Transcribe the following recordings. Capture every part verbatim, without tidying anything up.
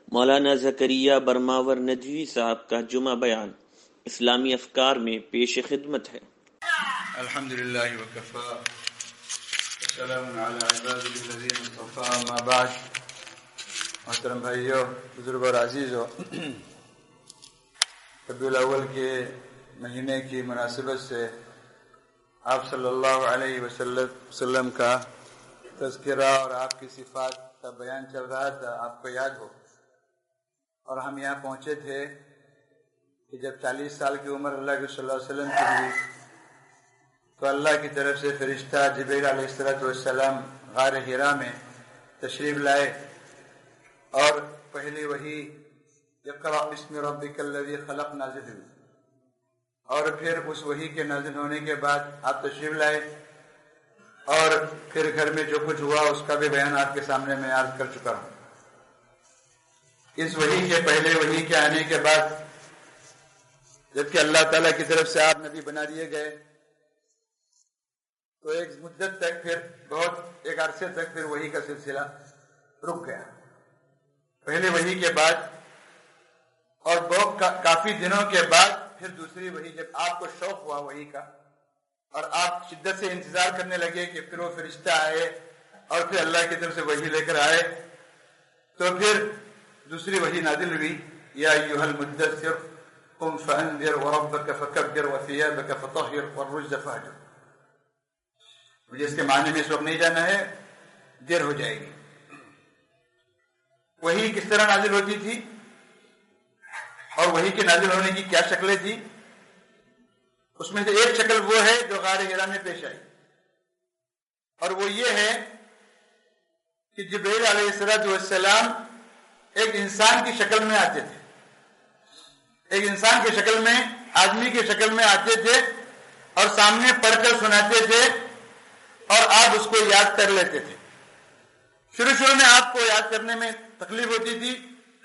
مولانا زکریا برماور ندوی صاحب کا جمعہ بیان اسلامی افکار میں پیش خدمت ہے۔ الحمدللہ وکفا والسلام علی عباده الذین اصطفى، اما بعد۔ محترم بھائیو، بزرگوں اور عزیزو، ربیع الاول کے مہینے کی مناسبت سے آپ صلی اللہ علیہ وسلم کا تذکرہ اور آپ کی صفات کا بیان چل رہا تھا، آپ کو یاد ہو۔ اور ہم یہاں پہنچے تھے کہ جب چالیس سال کی عمر اللہ کے صلی اللہ علیہ وسلم کی ہوئی تو اللہ کی طرف سے فرشتہ جبریل علیہ الصلوۃ والسلام غار حرا میں تشریف لائے اور پہلی وحی اقرأ بسم ربک الذی خلق نازل ہوئی، اور پھر اس وحی کے نازل ہونے کے بعد آپ تشریف لائے اور پھر گھر میں جو کچھ ہوا اس کا بھی بیان آپ کے سامنے میں عرض کر چکا ہوں۔ اس وحی کے پہلے وحی کے آنے کے بعد جبکہ اللہ تعالیٰ کی طرف سے آپ نبی بنا دیے گئے تو ایک مدت تک پھر بہت ایک عرصے تک پھر وحی کا سلسلہ رک گیا۔ پہلے وحی کے بعد اور بہت کافی دنوں کے بعد پھر دوسری وحی، جب آپ کو شوق ہوا وحی کا اور آپ شدت سے انتظار کرنے لگے کہ پھر وہ فرشتہ آئے اور پھر اللہ کی طرف سے وحی لے کر آئے، تو پھر دوسری وحی نازل ہوئی، یا ایھا المدثر قم فانذر وربک فکبر وثیابک فطہر والرجز فاہجر۔ مجھے اس کے معنی میں اس وقت نہیں جانا ہے، دیر ہو جائے گی۔ وحی کس طرح نازل ہوتی تھی اور وحی کے نازل ہونے کی کیا شکلیں تھی، اس میں سے ایک شکل وہ ہے جو غار حرا میں پیش آئی، اور وہ یہ ہے کہ جبریل علیہ الصلوۃ والسلام ایک انسان کی شکل میں آتے تھے، ایک انسان کی شکل میں، آدمی کی شکل میں آتے تھے اور سامنے پڑھ کر سناتے تھے اور آپ اس کو یاد کر لیتے تھے۔ شروع شروع میں آپ کو یاد کرنے میں تکلیف ہوتی تھی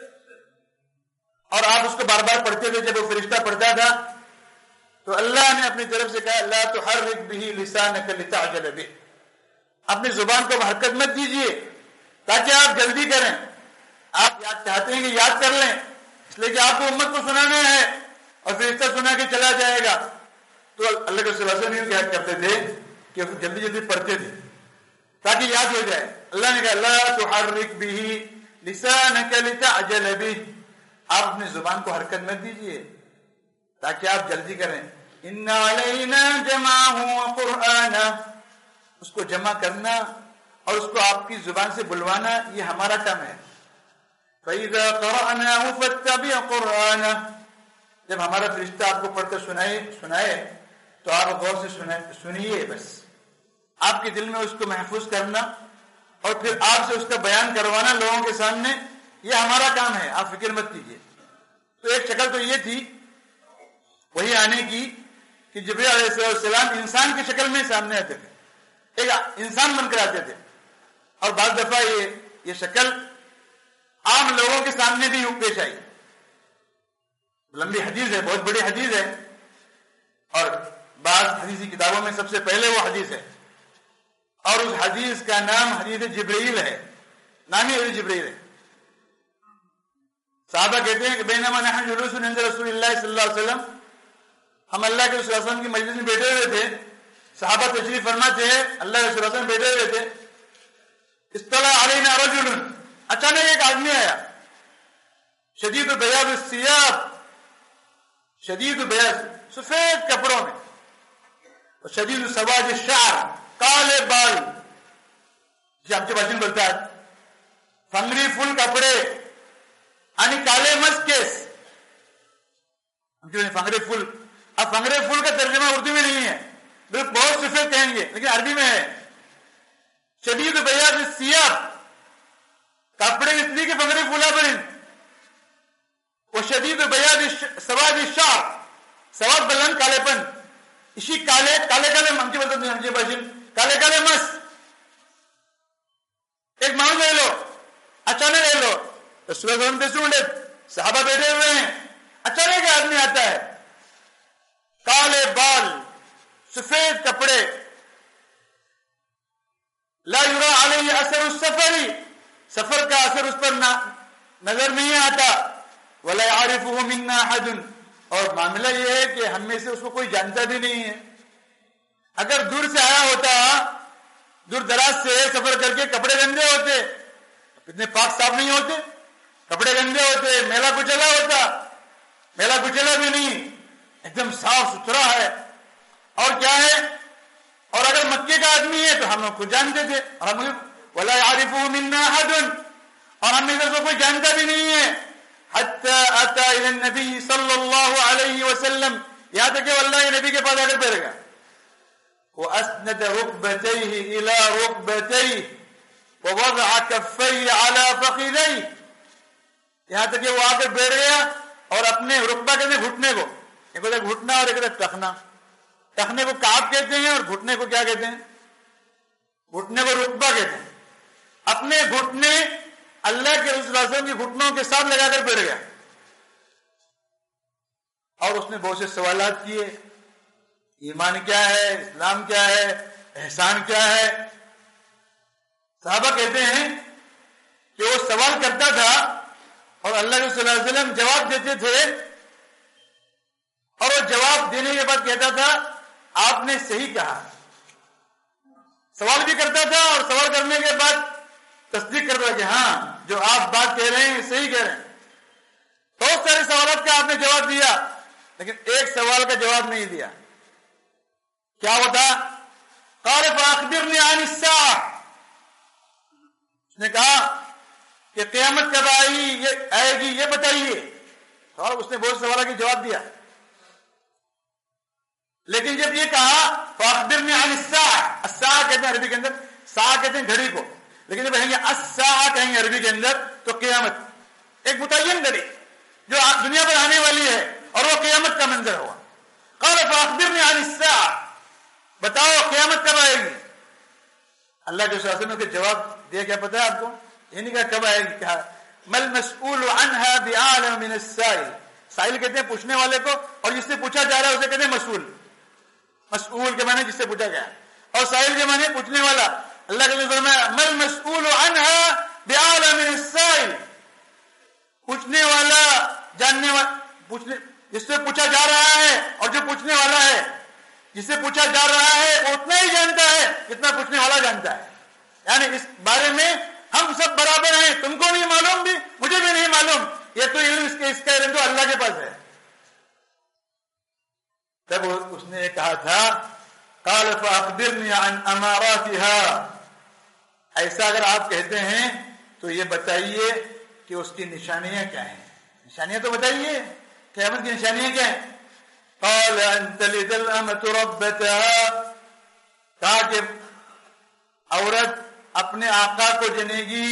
اور آپ اس کو بار بار پڑھتے تھے، جب وہ فرشتہ پڑھتا تھا تو اللہ نے اپنی طرف سے کہا لا تحرک به لسانک لتعجل به، اپنی زبان کو حرکت مت دیجیے تاکہ آپ جلدی کریں۔ آپ یاد چاہتے ہیں کہ یاد کر لیں، اس لیے کہ آپ کو امت کو سنانا ہے اور فرشتہ سنا کے چلا جائے گا، تو اللہ کے صلی اللہ علیہ وسلم یاد کرتے تھے کہ جلدی جلدی پڑھتے تھے تاکہ یاد ہو جائے۔ اللہ نے کہا لا تحرک به لسانک لتعجل به، آپ اپنی زبان کو حرکت مت دیجیے تاکہ آپ جلدی کریں۔ ان علینا جمعہ وقرآنہ، اس کو جمع کرنا اور اس کو آپ کی زبان سے بلوانا یہ ہمارا کام ہے۔ فَإِذَا قَرَأْنَاهُ فَاتَّبِعْ قُرْآنَهُ، جب ہمارا فرشتہ آپ کو پڑھ کر سنائے سنائے تو آپ غور سے سنیے، بس آپ کے دل میں اس کو محفوظ کرنا اور پھر آپ سے اس کا بیان کروانا لوگوں کے سامنے، یہ ہمارا کام ہے، آپ فکر مت کیجیے۔ تو ایک شکل تو یہ تھی وہی آنے کی کہ جبریل علیہ السلام انسان کی شکل میں سامنے آتے تھے، ایک انسان بن کر آتے تھے، اور بعض دفعہ یہ یہ شکل عام لوگوں کے سامنے بھی پیش آئی۔ لمبی حدیث ہے، بہت بڑی حدیث ہے، اور بعض حدیثی کتابوں میں سب سے پہلے وہ حدیث ہے، اور اس حدیث کا نام حدیث جبرائیل ہے، نام ہی حدیث جبرائیل ہے۔ صحابہ کہتے ہیں کہ بینما نحن جلوس عند رسول اللہ صلی اللہ علیہ وسلم، ہم اللہ کے رسول صلی اللہ علیہ وسلم کی مجلس میں بیٹھے ہوئے تھے، صحابہ تشریف فرما تھے، اللہ کے رسول صلی اللہ علیہ وسلم بیٹھے ہوئے تھے، اطلع علینا رجل، اچانک ایک آدمی آیا، شدید بیاض الثیاب، شدید بیاض سفید کپڑوں میں، اور شدید سواد الشعر، کالے بال، جی آپ کے باشن بولتا ہے فنگری فل کپڑے، یعنی کالے مس کیس، فنگری فل، اب فنگری فل کا ترجمہ اردو میں نہیں ہے، بہت سفید کہیں گے لیکن عربی میں ہے۔ شدید بیاض الثیاب، کپڑے اس لیے کہ فنگری پھولا بن، وہ شدید بیاض سواد الشعر، سواد بلند کالے پن، اسی کالے کالے کالے ہم بولتے ہیں، ہم باشن کالے کالے مس، ایک ماؤں لے لو، اچانک لے لو، رسول اللہ صلی اللہ علیہ وسلم صحابہ بیٹھے ہوئے ہیں، اچانک آدمی آتا ہے، کالے بال، سفید کپڑے، لا یرا علیہ اثر السفر، سفر کا اثر اس پر نہ نظر نہیں آتا. وَلَا يَعْرِفُهُ مِنَّا أَحَدٌ, اور معاملہ یہ ہے کہ ہم میں سے اس کو کوئی جانتا بھی نہیں ہے. اگر دور سے آیا ہوتا, دور دراز سے سفر کر کے, کپڑے گندے ہوتے, اتنے پاک صاف نہیں ہوتے, کپڑے گندے ہوتے, میلا کچلا ہوتا, میلا کچلا بھی نہیں, ایک دم صاف ستھرا ہے. اور کیا ہے, اور اگر مکے کا آدمی ہے تو ہم لوگ کو جانتے تھے, اور ہم وَلَا يَعْرِفُهُ مِنَّا أَحَدٌ, اور ہم میں سے کوئی جانتا بھی نہیں ہے. حَتَّى أَتَى إِلَى النَّبِيِّ صلی اللہ علیہ وسلم, یہاں تک کہ اللہ کے نبی کے پاس آ کر بیٹھ گیا. وَأَسْنَدَ رُكْبَتَيْهِ إِلَى رُكْبَتَيْهِ وَوَضَعَ كَفَّيْهِ عَلَى فَخِذَيْهِ, یہاں تک کہ وہ آ کر بیٹھ گیا اور اپنے رکبہ کہتے ہیں گھٹنے کو, ایک ہوتا ہے گھٹنا اور ایک ہوتا ہے ٹخنا. ٹخنے کو کعب کہتے ہیں اور گھٹنے کو کیا کہتے ہیں, گھٹنے کو رکبہ کہتے ہیں. اپنے گھٹنے اللہ کے رسول صلی اللہ علیہ وسلم کے گھٹنوں کے ساتھ لگا کر بیٹھ گیا, اور اس نے بہت سے سوالات کیے, ایمان کیا ہے, اسلام کیا ہے, احسان کیا ہے. صحابہ کہتے ہیں کہ وہ سوال کرتا تھا اور اللہ کے صلی اللہ علیہ وسلم جواب دیتے تھے, اور وہ جواب دینے کے بعد کہتا تھا آپ نے صحیح کہا. سوال بھی کرتا تھا اور سوال کرنے کے بعد تصدیق کرتا تھا کہ ہاں جو آپ بات کہہ رہے ہیں صحیح کہہ رہے ہیں. بہت سارے سوالات کا آپ نے جواب دیا, لیکن ایک سوال کا جواب نہیں دیا. کیا ہوتا, قال فاخبرنی عن الساعة, اس نے کہا کہ قیامت کب آئی یہ آئے گی یہ بتائیے. اور اس نے بہت سے سوالوں کے جواب دیا, لیکن جب یہ کہا فاخبرنی عن الساعة, الساعة کہتے ہیں عربی کے اندر, ساعة کہتے ہیں گھڑی کو, لیکن جب کہیں گے الساعة کہیں گے عربی کے اندر تو قیامت, ایک متعین گھڑی جو دنیا پر آنے والی ہے, اور وہ قیامت کا منظر ہوا. قال فاخبرنی عن الساعة, بتاؤ قیامت کب آئے گی. اللہ کے رسول نے جواب دیا, کیا پتا ہے آپ کو, یہ نہیں کہا کب آئے گی, کہا مل مسئول عنها بعالم من السائل. سائل کہتے ہیں پوچھنے والے کو, اور جس سے پوچھا جا رہا ہے اسے کہتے ہیں مسئول. مسئول کے معنی جس سے پوچھا گیا, اور سائل کے معنی پوچھنے والا. اللہ کے رسول میں مل مسئول عنها بعالم من السائل, پوچھنے والا جاننے والا, پوچھنے جس سے پوچھا جا رہا ہے اور جو پوچھنے والا ہے, جس سے پوچھا جا رہا ہے وہ اتنا ہی جانتا ہے جتنا پوچھنے والا جانتا ہے. یعنی اس بارے میں ہم سب برابر ہیں, تم کو نہیں معلوم بھی مجھے بھی نہیں معلوم, یہ تو علم اس کے اس کا علم تو اللہ کے پاس ہے. تب اس نے کہا تھا قال فاخبرنی عن اماراتها, ایسا اگر آپ کہتے ہیں تو یہ بتائیے کہ اس کی نشانیاں کیا ہیں. نشانیاں تو بتائیے, قیامت کی نشانیاں کیا ہیں. قال ان تلد الامة ربتها, کہا کہ عورت اپنے آقا کو جنے گی.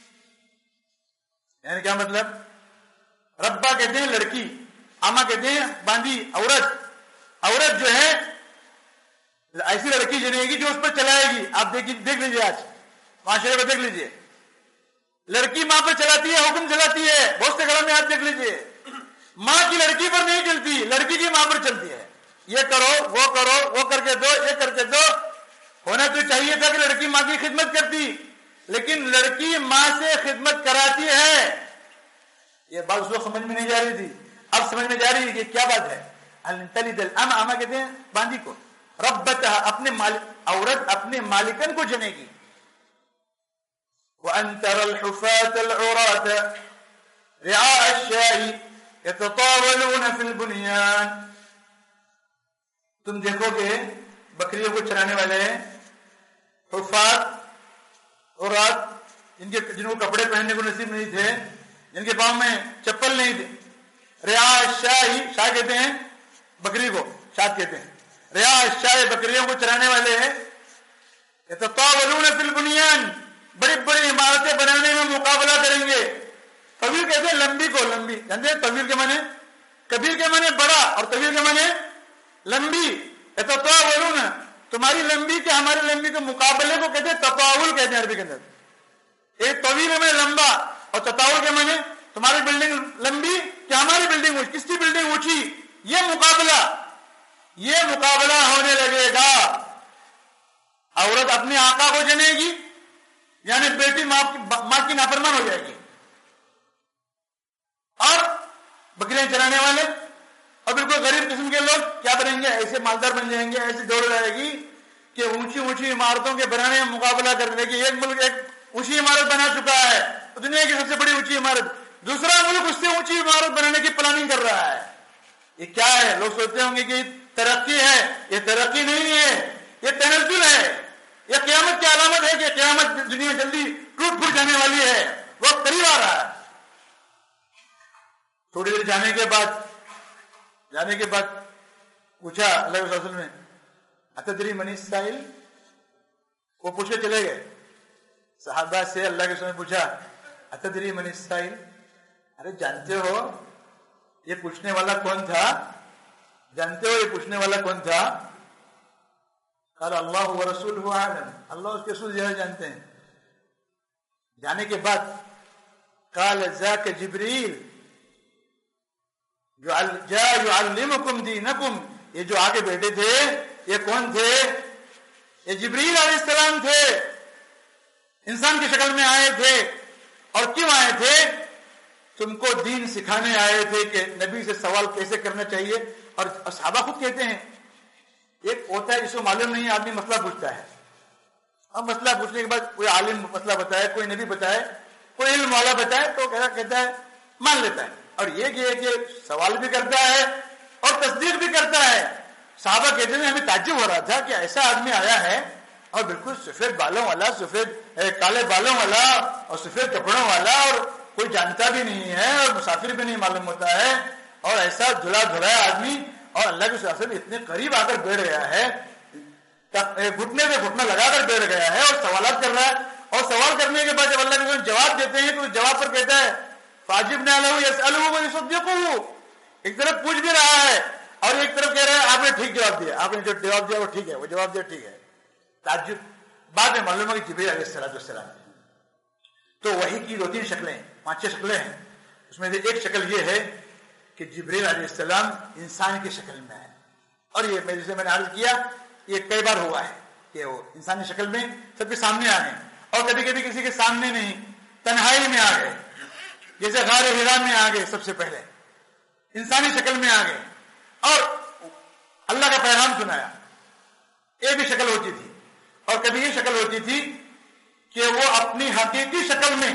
یعنی کیا مطلب, ربا کہتے ہیں لڑکی, اما کہتے ہیں باندھی, عورت. عورت جو ہے ایسی لڑکی جنے گی جو اس پر چلائے گی. آپ دیکھ دیکھ لیجیے, آج معاشرے کو دیکھ لیجیے, لڑکی ماں پر چلاتی ہے, حکم چلاتی ہے. بہت سے گھروں میں آپ دیکھ لیجیے ماں کی لڑکی پر نہیں چلتی, لڑکی کی ماں پر چلتی ہے. یہ کرو وہ کرو, وہ کر کے دو, یہ کر کے دو. ہونا تو چاہیے تھا کہ لڑکی ماں کی خدمت کرتی, لیکن لڑکی ماں سے خدمت کراتی ہے. یہ بات اس وقت سمجھ میں نہیں جا رہی تھی, اب سمجھ میں جا رہی ہے کہ کیا بات ہے. تلد الام, اما کہتے ہیں باندھی کو, ربتها اپنے مالک, عورت اپنے مالکن کو جنے گی. وان ترى الحفاة العراة رعاء الشاء يتطاولون في البنيان, تم دیکھو گے بکریوں کو چرانے والے حفاظ اور رات, جن کے جن کو کپڑے پہننے کو نصیب نہیں تھے, جن کے پاؤں میں چپل نہیں تھے. رعاء الشاء, شاہ کہتے ہیں بکری کو, شاد کہتے ہیں. رعاء الشاء بکریوں کو چرانے والے ہیں. يتطاولون في البنيان, بڑی بڑی عمارتیں بنانے میں مقابلہ کریں گے. طویل کہتے ہیں لمبی کو, لمبی جانتے ہیں طویل کے معنی, کبیر کے معنی بڑا اور طویل کے معنی لمبی. يتطاولون, تمہاری لمبی کے ہماری لمبی کے مقابلے کو کہتے ہیں تطاول کہتے ہیں عربی کے اندر. ایک طویل میں لمبا, اور تطاول کے معنی تمہاری بلڈنگ لمبی کہ ہماری بلڈنگ اونچی, کس کی بلڈنگ اونچی, یہ مقابلہ, یہ مقابلہ ہونے لگے گا. عورت اپنے آقا کو جنے گی, یعنی بیٹی ماں کی, ماں کی نافرمان ہو جائے گی. چلانے والے اور بالکل غریب قسم کے لوگ کیا بنیں گے؟ ایسے مالدار بن جائیں گے، ایسی دوڑ جائے گی کہ اونچی اونچی عمارتوں کے بنانے میں مقابلہ کرنے کی. ایک ملک ایک اونچی عمارت بنا چکا ہے، دنیا کی سب سے بڑی اونچی عمارت، دوسرا ملک اس سے اونچی عمارت بنانے کی پلاننگ کر رہا ہے. یہ کیا ہے؟ لوگ سوچتے ہوں گے کہ ترقی ہے، یہ ترقی نہیں ہے، یہ تنزل ہے، یہ قیامت کی علامت ہے کہ قیامت دنیا جلدی ٹوٹ پھوٹ جانے والی ہے، وقت قریب آ رہا ہے. تھوڑی دیر جانے کے بعد جانے کے بعد پوچھا اللہ کے رسول نے اتدری من السائل، وہ پوچھ کے چلے گئے. صحابہ سے اللہ کے رسول نے پوچھا اتدری من السائل، ارے جانتے ہو یہ پوچھنے والا کون تھا؟ جانتے ہو یہ پوچھنے والا کون تھا؟ قال اللہ ورسولہ اعلم، اللہ اس کے رسول زیادہ جانتے ہیں. جانے کے بعد قال ذاک جبریل جو جاء يعلمكم دینکم، یہ جو آگے بیٹھے تھے یہ کون تھے؟ یہ جبریل علیہ السلام تھے، انسان کی شکل میں آئے تھے. اور کیوں آئے تھے؟ تم کو دین سکھانے آئے تھے کہ نبی سے سوال کیسے کرنا چاہیے. اور صحابہ خود کہتے ہیں ایک ہوتا ہے جس کو معلوم نہیں آدمی مسئلہ پوچھتا ہے، اور مسئلہ پوچھنے کے بعد کوئی عالم مسئلہ بتائے، کوئی نبی بتائے، کوئی علم والا بتائے تو کہتا ہے مان لیتا ہے. اور یہ کہ کہ سوال بھی کرتا ہے اور تصدیق بھی کرتا ہے. صحابہ کہتے ہیں ہمیں تعجب ہو رہا تھا کہ ایسا آدمی آیا ہے اور بالکل سفید بالوں والا، سفید کالے بالوں والا اور سفید کپڑوں والا، اور کوئی جانتا بھی نہیں ہے اور مسافر بھی نہیں معلوم ہوتا ہے، اور ایسا دھلا دھلایا آدمی اور اللہ کے رسول اتنے قریب آ کر بیٹھ گیا ہے، گھٹنے پہ گھٹنا لگا کر بیٹھ گیا ہے اور سوالات کر رہا ہے. اور سوال کرنے کے بعد جب اللہ کے رسول جواب دیتے ہیں تو جواب پر کہتا ہے فاجبنا له يسأله ويصدقه. ایک طرف پوچھ بھی رہا ہے اور ایک طرف کہہ رہا ہے آپ نے ٹھیک جواب دیا، آپ نے جو جواب دیا وہ ٹھیک ہے، وہ جواب دیا ٹھیک ہے. تعجب بعد میں معلوم ہے کہ جبریل علیہ السلام. تو وحی کی دو تین شکلیں، پانچ چھ شکلیں ہیں. اس میں سے ایک شکل یہ ہے کہ جبریل علیہ السلام انسان کی شکل میں ہے. اور یہ میں جسے میں نے عرض کیا یہ کئی بار ہوا ہے کہ وہ انسانی شکل میں سب کے سامنے آ گئے، اور کبھی کبھی کسی کے سامنے نہیں، تنہائی میں آ گئے. جیسے غار حرا میں آ گئے، سب سے پہلے انسانی شکل میں آ گئے اور اللہ کا پیغام سنایا. یہ بھی شکل ہوتی تھی. اور کبھی یہ شکل ہوتی تھی کہ وہ اپنی حقیقی شکل میں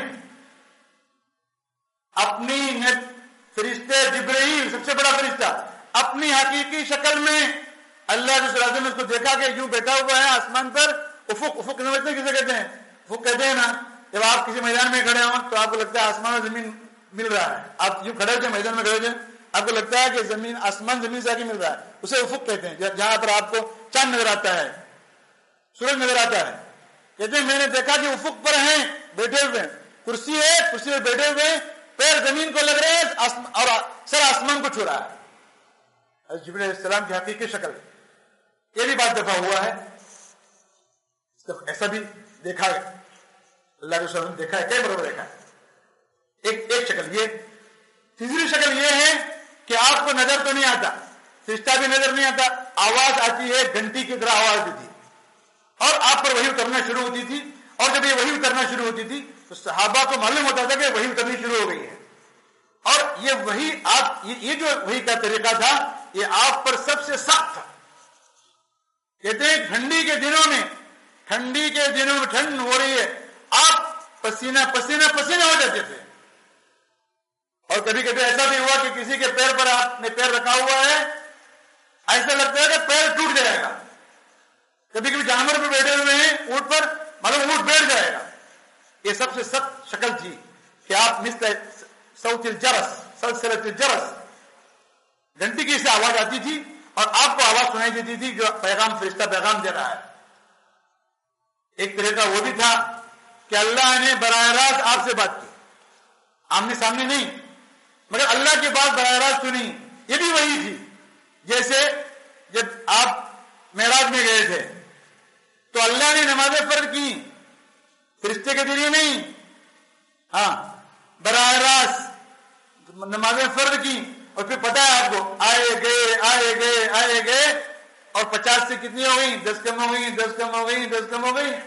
اپنی فرشتے جبرائیل سب سے بڑا فرشتہ اپنی حقیقی شکل میں اللہ کے رسول نے اس کو دیکھا کہ یوں بیٹھا ہوا ہے آسمان پر. افق افق سمجھتے کسے کہتے ہیں؟ افق کہتے ہیں نا جب آپ کسی میدان میں کھڑے ہوں تو آپ کو لگتا ہے آسمان اور زمین مل رہا ہے. آپ یوں کھڑے ہوتے میدان میں کھڑے ہوتے آپ کو لگتا ہے کہ زمین آسمان زمین سے آگے مل رہا ہے، اسے افق کہتے ہیں. جہاں پر آپ کو چاند نظر آتا ہے، سورج نظر آتا ہے. کہتے ہیں میں نے دیکھا کہ افق پر ہیں بیٹھے ہوئے، کرسی ہے، کرسی پر بیٹھے ہوئے، پیر زمین کو لگ رہے ہیں اور سر آسمان کو چھو رہا ہے. جبریل علیہ السلام کی حقیقی شکل. یہ بھی بات دفعہ ہوا ہے، ایسا بھی دیکھا ہے اللہ کے رسول نے دیکھا ہے، کئی برابر دیکھا ہے. ایک ایک شکل یہ. تیسری شکل یہ ہے کہ آپ کو نظر تو نہیں آتا، فرشتہ بھی نظر نہیں آتا، آواز آتی ہے گھنٹی کی طرح آواز دیتی اور آپ پر وحی اترنا شروع ہوتی تھی. اور جب یہ وحی اترنا شروع ہوتی تھی تو صحابہ کو معلوم ہوتا تھا کہ وحی اترنی شروع ہو گئی ہے. اور یہ وحی آپ یہ جو وحی کا طریقہ تھا یہ آپ پر سب سے سخت تھا. کہتے ہیں ٹھنڈی کے دنوں میں ٹھنڈی کے دنوں میں ٹھنڈ ہو رہی ہے، آپ پسینہ پسینہ پسینہ ہو جاتے تھے. اور کبھی کبھی ایسا بھی ہوا کہ کسی کے پیر پر آپ نے پیر رکھا ہوا ہے، ایسا لگتا ہے کہ پیر ٹوٹ جائے گا. کبھی کبھی جانور پہ بیٹھے ہوئے ہیں اونٹ پر، معلوم اونٹ بیٹھ جائے گا. یہ سب سے سخت شکل تھی کہ آپ مثل صوت الجرس سلسلۃ الجرس، گھنٹی کی سے آواز آتی تھی اور آپ کو آواز سنائی دیتی تھی جو پیغام فرشتہ پیغام دے رہا ہے. ایک طریقہ وہ بھی تھا کہ اللہ نے براہ راست آپ سے بات کی، آمنے سامنے نہیں، مگر اللہ کی بات براہ راست سنی. یہ بھی وہی تھی. جیسے جب آپ معراج میں گئے تھے تو اللہ نے نمازیں فرض کی، فرشتے کے ذریعے نہیں، ہاں براہ راست نمازیں فرض کی. اور پھر پتا ہے آپ کو آئے گئے آئے گئے آئے گئے اور پچاس سے کتنی ہو گئی؟ دس کم ہو گئی، دس کم ہو گئی، دس کم ہو گئی.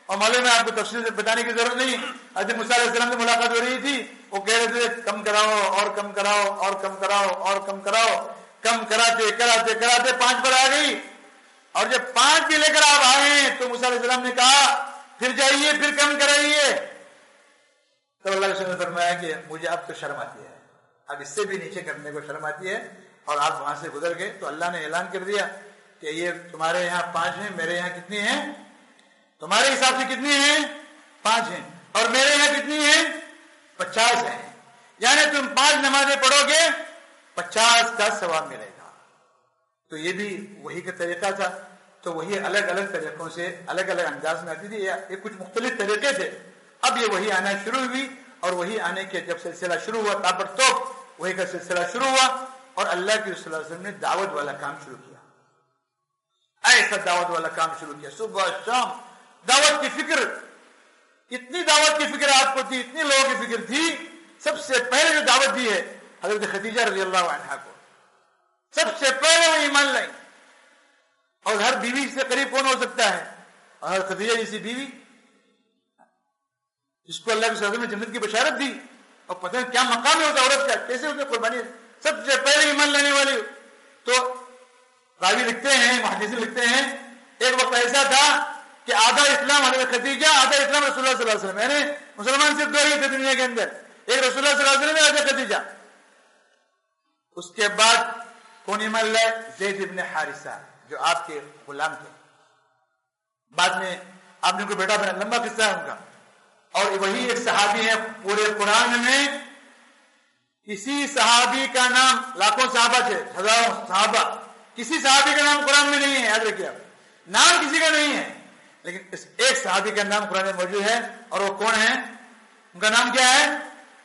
اور معلوم ہے آپ کو تفصیل سے بتانے کی ضرورت نہیں. حضرت موسیٰ علیہ السلام سے ملاقات ہو رہی تھی, وہ کہہ رہے تھے کم کراؤ اور کم کراؤ اور کم کراؤ اور کم کراؤ. کم کراتے کراتے کراتے پانچ پر آ گئی, اور جب پانچ بھی لے کر آپ آئے تو موسیٰ علیہ السلام نے کہا پھر جائیے پھر کم کرائیے. تو اللہ کے نے فرمایا کہ مجھے اب تو شرم آتی ہے, اب اس سے بھی نیچے کرنے کو شرم آتی ہے. اور آپ وہاں سے گزر گئے تو اللہ نے اعلان کر دیا کہ یہ تمہارے یہاں پانچ ہیں, میرے یہاں کتنی ہیں, تمہارے حساب سے کتنی ہیں, پانچ ہیں, اور میرے یہاں کتنی ہیں, پچاس ہیں. یعنی تم پانچ نمازیں پڑھو گے پچاس کا ثواب ملے گا. تو یہ بھی وہی کا طریقہ تھا. تو وہی الگ الگ طریقوں سے الگ الگ انداز میں آتی تھی, یہ کچھ مختلف طریقے تھے. اب یہ وہی آنا شروع ہوئی, اور وہی آنے کے جب سلسلہ شروع ہوا تابر توپ وہی کا سلسلہ شروع ہوا, اور اللہ کے رسول اللہ علیہ وسلم نے دعوت والا کام شروع کیا. ایسا دعوت والا کام شروع کیا, صبح شام دعوت کی فکر. اتنی دعوت کی فکر آپ کو تھی, اتنی لوگوں کی فکر تھی. سب سے پہلے جو دعوت دی ہے حضرت خدیجہ رضی اللہ عنہا کو, سب سے پہلے وہ ایمان لائی. اور ہر بیوی سے قریب کون ہو سکتا ہے, اور ہر خدیجہ جیسی بیوی جس کو اللہ کے رسول نے جنت کی بشارت دی, اور پتہ نہیں کیا مقام ہے اس عورت کا, کیسے اس نے قربانی, سب سے پہلے ایمان لانے والی. تو راوی لکھتے ہیں, محدثین لکھتے ہیں, ایک وقت ایسا تھا کہ آدھا اسلام حضرت خدیجہ, آدھا اسلام رسول اللہ صلی اللہ علیہ وسلم. یعنی مسلمان صرف دو ہی تھے دنیا کے اندر, ایک رسول اللہ صلی اللہ علیہ وسلم, حضرت خدیجہ. اس کے بعد کون ایمان لائے, زید ابن حارثہ جو آپ کے غلام تھے. بعد میں آپ نے کوئی بیٹا بنا, لمبا قصہ ہے ان کا. اور وہی ایک صحابی ہے پورے قرآن میں, کسی صحابی کا نام, لاکھوں صحابہ تھے, ہزاروں صحابہ, کسی صحابی کا نام قرآن میں نہیں ہے. یاد رکھیے آپ, نام کسی کا نہیں ہے, لیکن اس ایک صحابی کا نام قرآن میں موجود ہے, اور وہ کون ہے, ان کا نام کیا ہے,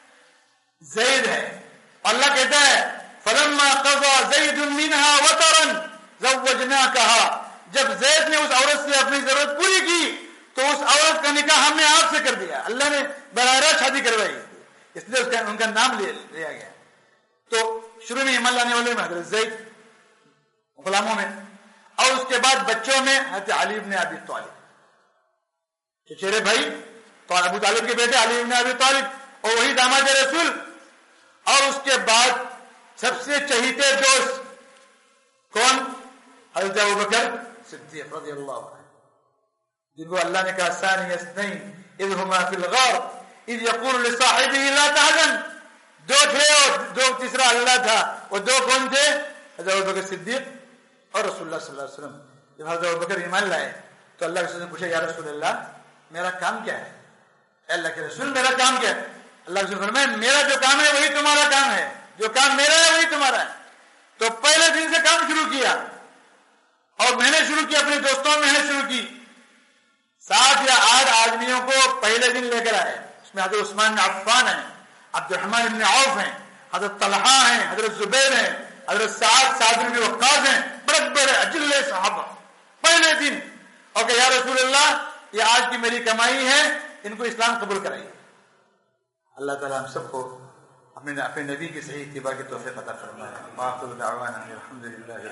زید ہے. اللہ کہتا ہے فَلَمَّا قَضَى زَيْدٌ مِّنْهَا وَطَرًا زَوَّجْنَاكَهَا, جب زید نے اس عورت سے اپنی ضرورت پوری کی تو اس عورت کا نکاح ہم نے آپ سے کر دیا. اللہ نے براہ راست شادی کروائی, اس لیے اس کا ان کا نام لیا گیا. تو شروع میں ایمان لانے والے میں حضرت زید, غلاموں میں, اور اس کے بعد بچوں میں حضرت علی بن ابی طالب, چچیرے بھائی تو ابو طالب کے بیٹے علی بن ابی طالب, اور وہی داماد رسول. اور اس کے بعد سب سے چہیتے دوست کون, حضرت ابوبکر صدیق رضی اللہ عنہ, جن کو اللہ نے کہا ثانی اثنین اذ ہما فی الغار اذ یقول لصاحبہ لا تحزن. دو تھے اور دو تیسرا اللہ تھا, وہ دو کون تھے, حضرت ابوبکر صدیق اور رسول اللہ صلی اللہ علیہ وسلم. جب حضرت ابوبکر ایمان لائے تو اللہ کے رسول نے پوچھا یا رسول اللہ میرا کام کیا ہے, اے اللہ کے رسول میرا کام کیا ہے. اللہ کے رسول فرمایا میرا جو کام ہے وہی تمہارا کام ہے, جو کام میرا ہے وہی تمہارا ہے. تو پہلے دن سے کام شروع کیا, اور محنت شروع کی, اپنے دوستوں میں محنت شروع کی. سات یا آٹھ آدمیوں کو پہلے دن لے کر آئے. اس میں حضرت عثمان بن عفان ہیں, عبد الرحمن بن عوف ہیں, حضرت طلحہ ہیں, حضرت زبیر ہیں, حضرت سعد سعد بن وقاص ہیں, بڑے بڑے اجلے صحابہ پہلے دن. اور کہ یا رسول اللہ یہ آج کی میری کمائی ہے, ان کو اسلام قبول کرائیے. اللہ تعالیٰ ہم سب کو اپنے اپنے نبی کی صحیح اتباع کی توفیق عطا فرمائے. وآخر دعوانا الحمدللہ.